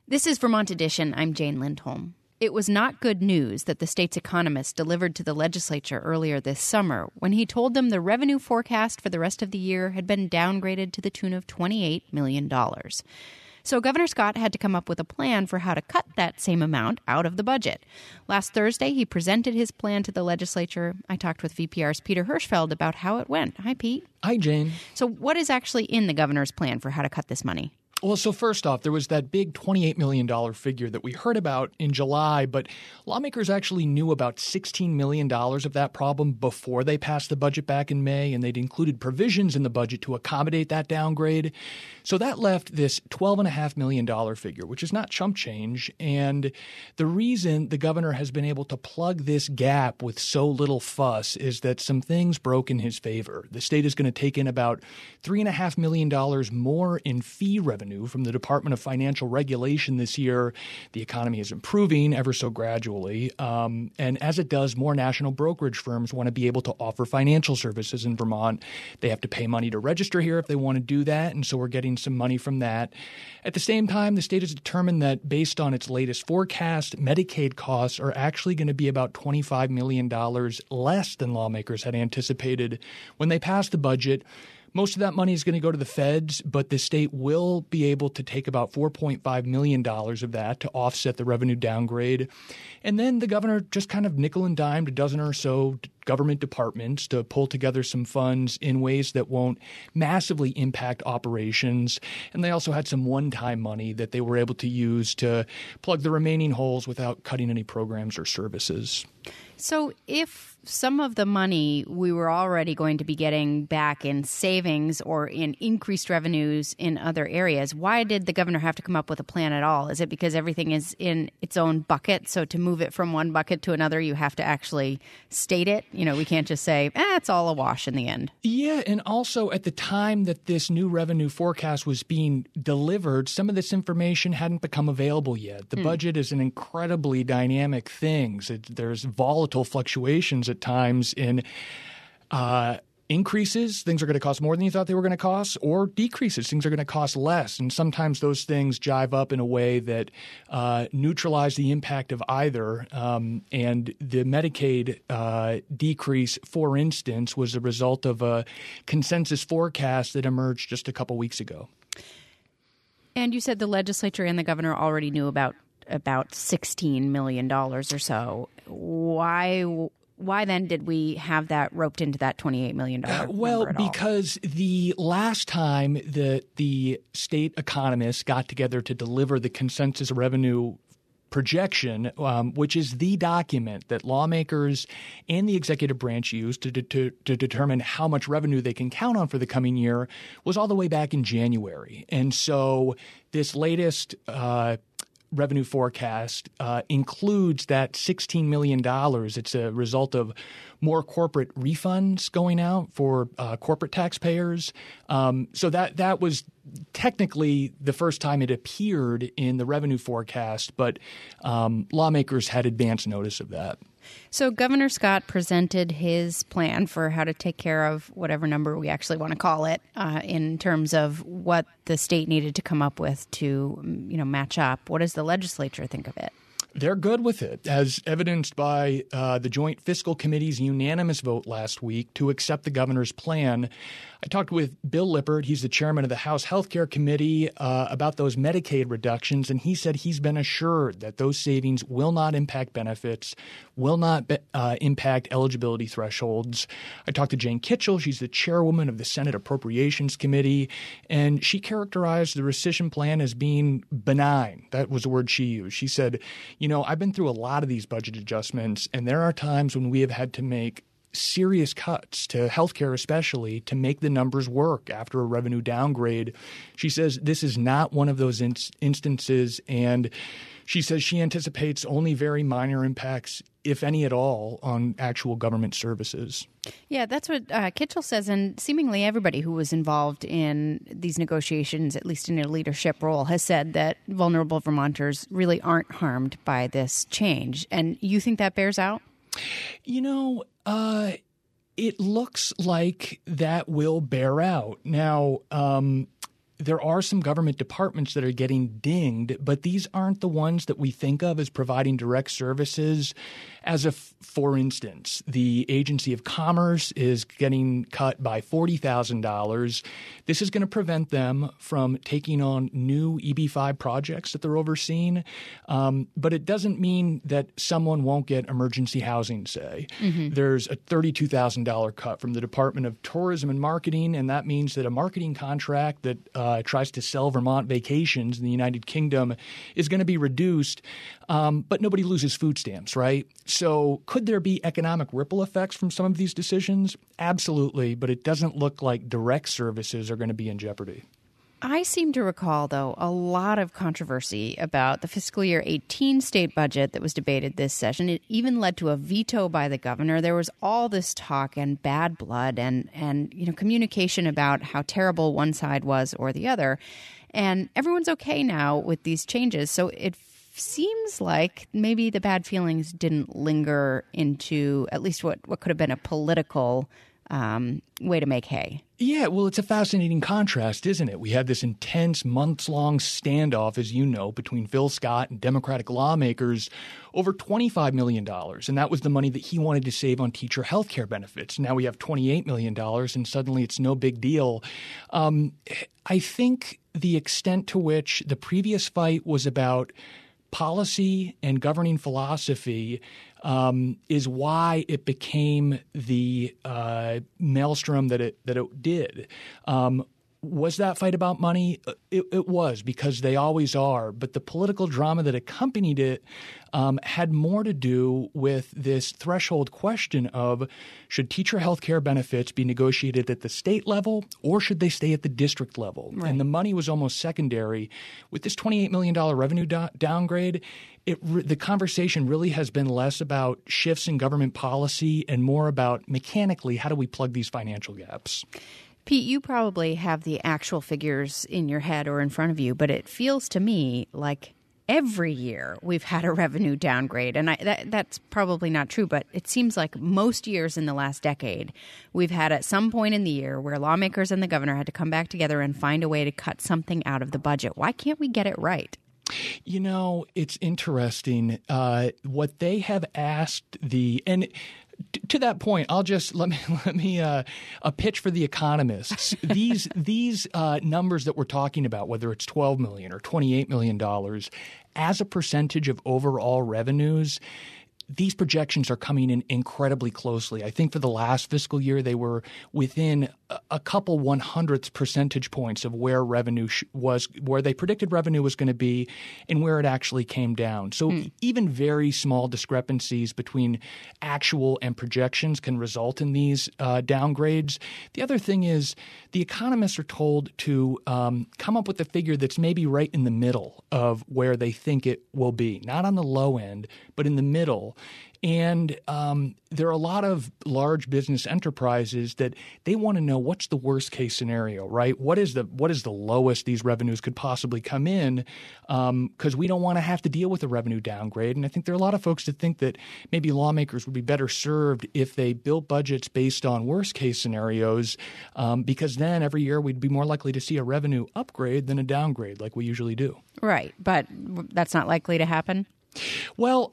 This is Vermont Edition. I'm Jane Lindholm. It was not good news that the state's economist delivered to the legislature earlier this summer when he told them the revenue forecast for the rest of the year had been downgraded to the tune of $28 million. So Governor Scott had to come up with a plan for how to cut that same amount out of the budget. Last Thursday, he presented his plan to the legislature. I talked with VPR's Peter Hirschfeld about how it went. Hi, Pete. Hi, Jane. So what is actually in the governor's plan for how to cut this money? Well, so first off, there was that big $28 million figure that we heard about in July, but lawmakers actually knew about $16 million of that problem before they passed the budget back in May, and they'd included provisions in the budget to accommodate that downgrade. So that left this $12.5 million figure, which is not chump change. And the reason the governor has been able to plug this gap with so little fuss is that some things broke in his favor. The state is going to take in about $3.5 million more in fee revenue from the Department of Financial Regulation this year. The economy is improving ever so gradually. And as it does, more national brokerage firms want to be able to offer financial services in Vermont. They have to pay money to register here if they want to do that. And so we're getting some money from that. At the same time, the state has determined that based on its latest forecast, Medicaid costs are actually going to be about $25 million less than lawmakers had anticipated when they passed the budget. Most of that money is going to go to the feds, but the state will be able to take about $4.5 million of that to offset the revenue downgrade. And then the governor just kind of nickel and dimed a dozen or so government departments to pull together some funds in ways that won't massively impact operations. And they also had some one-time money that they were able to use to plug the remaining holes without cutting any programs or services. So if some of the money we were already going to be getting back in savings or in increased revenues in other areas, why did the governor have to come up with a plan at all? Is it because everything is in its own bucket? So to move it from one bucket to another, you have to actually state it? You know, we can't just say, it's all a wash in the end. Yeah, and also at the time that this new revenue forecast was being delivered, some of this information hadn't become available yet. The budget is an incredibly dynamic thing. There's volatile fluctuations at times in increases. Things are going to cost more than you thought they were going to cost, or decreases. Things are going to cost less. And sometimes those things jive up in a way that neutralize the impact of either. And the Medicaid decrease, for instance, was a result of a consensus forecast that emerged just a couple weeks ago. And you said the legislature and the governor already knew about $16 million or so. Why then did we have that roped into that $28 million Well, number at all? Because the last time the state economists got together to deliver the consensus revenue projection, which is the document that lawmakers and the executive branch use to determine how much revenue they can count on for the coming year, was all the way back in January. And so this latest revenue forecast includes that $16 million. It's a result of more corporate refunds going out for corporate taxpayers. So that was technically the first time it appeared in the revenue forecast, but lawmakers had advance notice of that. So Governor Scott presented his plan for how to take care of whatever number we actually want to call it in terms of what the state needed to come up with to, match up. What does the legislature think of it? They're good with it, as evidenced by the Joint Fiscal Committee's unanimous vote last week to accept the governor's plan. I talked with Bill Lippert, he's the chairman of the House Healthcare Committee, about those Medicaid reductions, and he said he's been assured that those savings will not impact benefits, will not impact eligibility thresholds. I talked to Jane Kitchell, she's the chairwoman of the Senate Appropriations Committee, and she characterized the rescission plan as being benign. That was the word she used. She said, I've been through a lot of these budget adjustments, and there are times when we have had to make serious cuts to healthcare, especially to make the numbers work after a revenue downgrade. She says this is not one of those instances, and she says she anticipates only very minor impacts, if any at all, on actual government services. Yeah, that's what Kitchell says, and seemingly everybody who was involved in these negotiations, at least in a leadership role, has said that vulnerable Vermonters really aren't harmed by this change. And you think that bears out? It looks like that will bear out. Now, there are some government departments that are getting dinged, but these aren't the ones that we think of as providing direct services. As if, for instance, the Agency of Commerce is getting cut by $40,000. This is going to prevent them from taking on new EB-5 projects that they're overseeing. But it doesn't mean that someone won't get emergency housing, say. Mm-hmm. There's a $32,000 cut from the Department of Tourism and Marketing, and that means that a marketing contract that tries to sell Vermont vacations in the United Kingdom is going to be reduced, but nobody loses food stamps, right? So could there be economic ripple effects from some of these decisions? Absolutely, but it doesn't look like direct services are going to be in jeopardy. I seem to recall, though, a lot of controversy about the fiscal year 18 state budget that was debated this session. It even led to a veto by the governor. There was all this talk and bad blood and communication about how terrible one side was or the other. And everyone's okay now with these changes. So it seems like maybe the bad feelings didn't linger into at least what could have been a political way to make hay. Yeah, well, it's a fascinating contrast, isn't it? We had this intense months-long standoff, as you know, between Phil Scott and Democratic lawmakers over $25 million. And that was the money that he wanted to save on teacher health care benefits. Now we have $28 million, and suddenly it's no big deal. I think the extent to which the previous fight was about policy and governing philosophy is why it became the maelstrom that it did. Was that fight about money? It was, because they always are. But the political drama that accompanied it had more to do with this threshold question of, should teacher health care benefits be negotiated at the state level or should they stay at the district level? Right. And the money was almost secondary. With this $28 million revenue downgrade, the conversation really has been less about shifts in government policy and more about mechanically, how do we plug these financial gaps? Pete, you probably have the actual figures in your head or in front of you, but it feels to me like every year we've had a revenue downgrade. And that's probably not true, but it seems like most years in the last decade, we've had at some point in the year where lawmakers and the governor had to come back together and find a way to cut something out of the budget. Why can't we get it right? You know, it's interesting. What they have asked to that point, I'll just let me a pitch for the economists. These numbers that we're talking about, whether it's $12 million or $28 million, as a percentage of overall revenues, these projections are coming in incredibly closely. I think for the last fiscal year, they were within a couple 100th percentage points of where revenue was, where they predicted revenue was going to be and where it actually came down. So even very small discrepancies between actual and projections can result in these downgrades. The other thing is the economists are told to come up with a figure that's maybe right in the middle of where they think it will be, not on the low end, but in the middle. And there are a lot of large business enterprises that they want to know what's the worst case scenario, right? What is the lowest these revenues could possibly come in? Because we don't want to have to deal with a revenue downgrade. And I think there are a lot of folks that think that maybe lawmakers would be better served if they built budgets based on worst case scenarios, because then every year we'd be more likely to see a revenue upgrade than a downgrade like we usually do. Right. But that's not likely to happen? Well,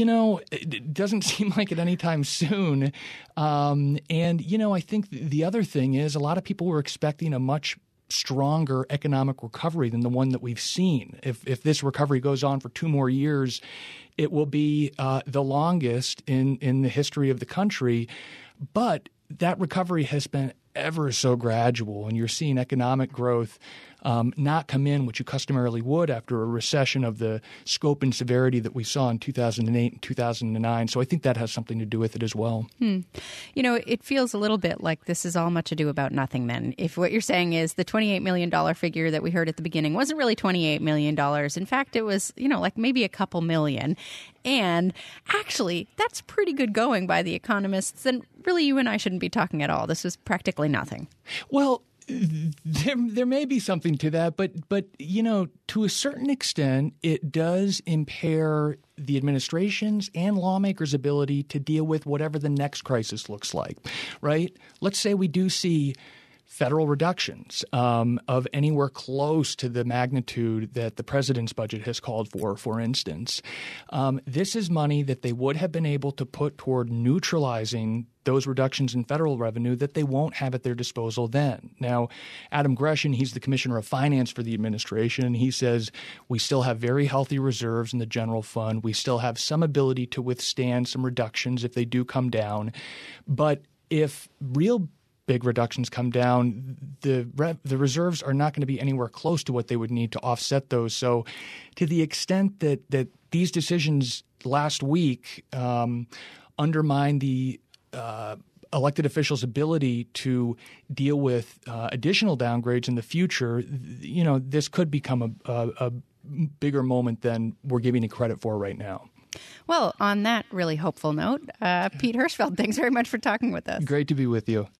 it doesn't seem like it anytime soon. And, I think the other thing is a lot of people were expecting a much stronger economic recovery than the one that we've seen. If this recovery goes on for 2 more years, it will be the longest in the history of the country. But that recovery has been ever so gradual, and you're seeing economic growth not come in, which you customarily would after a recession of the scope and severity that we saw in 2008 and 2009. So I think that has something to do with it as well. It feels a little bit like this is all much ado about nothing then. If what you're saying is the $28 million figure that we heard at the beginning wasn't really $28 million. In fact, it was, like maybe a couple million. And actually, that's pretty good going by the economists. And really, you and I shouldn't be talking at all. This was practically nothing. Well, there may be something to that, but to a certain extent, it does impair the administration's and lawmakers' ability to deal with whatever the next crisis looks like, right? Let's say we do see federal reductions of anywhere close to the magnitude that the president's budget has called for instance. This is money that they would have been able to put toward neutralizing those reductions in federal revenue that they won't have at their disposal then. Now, Adam Gresham, he's the commissioner of finance for the administration. He says we still have very healthy reserves in the general fund. We still have some ability to withstand some reductions if they do come down. But if real big reductions come down, the reserves are not going to be anywhere close to what they would need to offset those. So to the extent that these decisions last week undermine the elected officials' ability to deal with additional downgrades in the future, this could become a bigger moment than we're giving it credit for right now. Well, on that really hopeful note, Pete Hirschfeld, thanks very much for talking with us. Great to be with you.